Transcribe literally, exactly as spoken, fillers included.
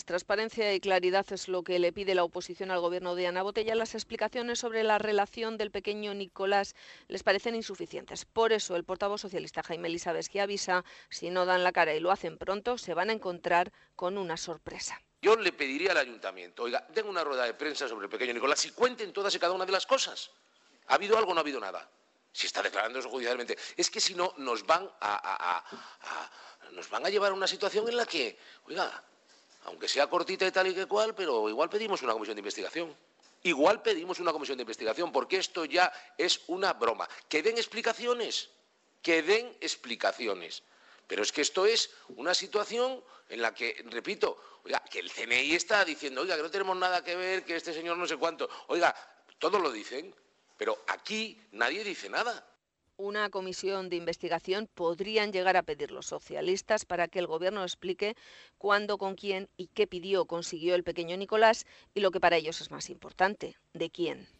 Transparencia y claridad es lo que le pide la oposición al gobierno de Ana Botella. Las explicaciones sobre la relación del pequeño Nicolás les parecen insuficientes. Por eso el portavoz socialista Jaime Elisabes avisa, si no dan la cara y lo hacen pronto, se van a encontrar con una sorpresa. Yo le pediría al ayuntamiento, oiga, den una rueda de prensa sobre el pequeño Nicolás y cuenten todas y cada una de las cosas. ¿Ha habido algo o no ha habido nada? Si está declarando eso judicialmente. Es que si no, nos van a, a, a, a, nos van a llevar a una situación en la que, oiga, aunque sea cortita y tal y que cual, pero igual pedimos una comisión de investigación. Igual pedimos una comisión de investigación, porque esto ya es una broma. Que den explicaciones, que den explicaciones. Pero es que esto es una situación en la que, repito, oiga, que el C N I está diciendo, oiga, que no tenemos nada que ver, que este señor no sé cuánto. Oiga, todos lo dicen, pero aquí nadie dice nada. Una comisión de investigación podrían llegar a pedir los socialistas para que el gobierno explique cuándo, con quién y qué pidió o consiguió el pequeño Nicolás y lo que para ellos es más importante, de quién.